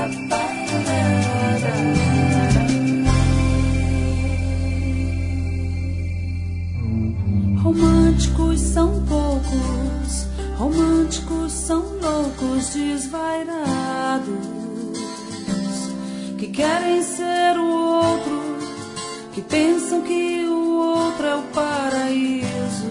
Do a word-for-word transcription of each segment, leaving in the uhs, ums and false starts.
Românticos são poucos, românticos são loucos, desvairados, que querem ser o outro, que pensam que o outro é o paraíso.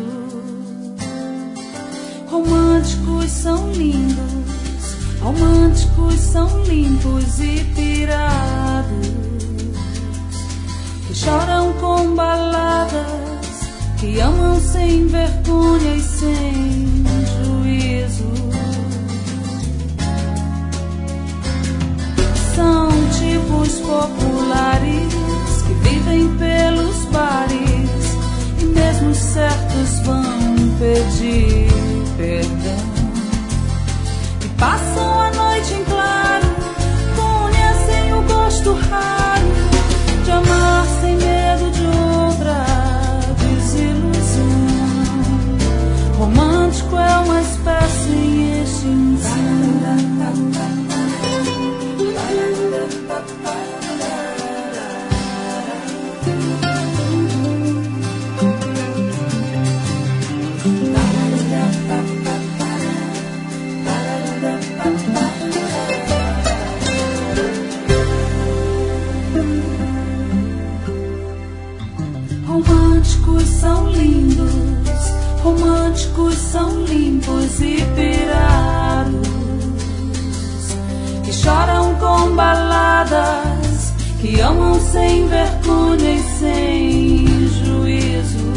Românticos são lindos, românticos são limpos e pirados, que choram com baladas, que amam sem vergonha e sem juízo. São tipos populares que vivem pelos bares e mesmo certos vão pedir perdão e passam a noite em claro, conhecem o gosto raro de amar sem medo de outra desilusão. Romântico é uma espécie em extinção. Românticos são lindos, românticos são limpos e pirados, que choram com baladas, que amam sem vergonha e sem juízo.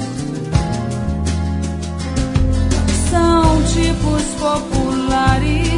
São tipos populares